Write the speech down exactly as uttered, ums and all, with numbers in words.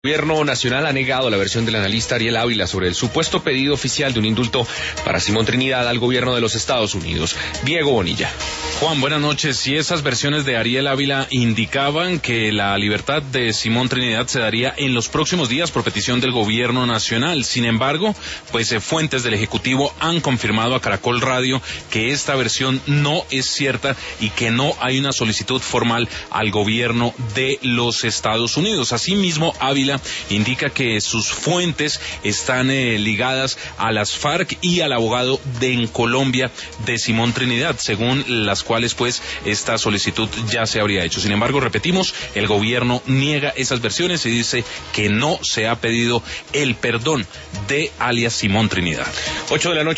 El Gobierno Nacional ha negado la versión del analista Ariel Ávila sobre el supuesto pedido oficial de un indulto para Simón Trinidad al gobierno de los Estados Unidos. Diego Bonilla. Juan, buenas noches. Si esas versiones de Ariel Ávila indicaban que la libertad de Simón Trinidad se daría en los próximos días por petición del Gobierno Nacional. Sin embargo, pues eh, fuentes del Ejecutivo han confirmado a Caracol Radio que esta versión no es cierta y que no hay una solicitud formal al gobierno de los Estados Unidos. Asimismo, Ávila indica que sus fuentes están eh, ligadas a las FARC y al abogado de en Colombia de Simón Trinidad, según las cuales pues esta solicitud ya se habría hecho. Sin embargo, repetimos, el gobierno niega esas versiones y dice que no se ha pedido el perdón de alias Simón Trinidad. Ocho de la noche.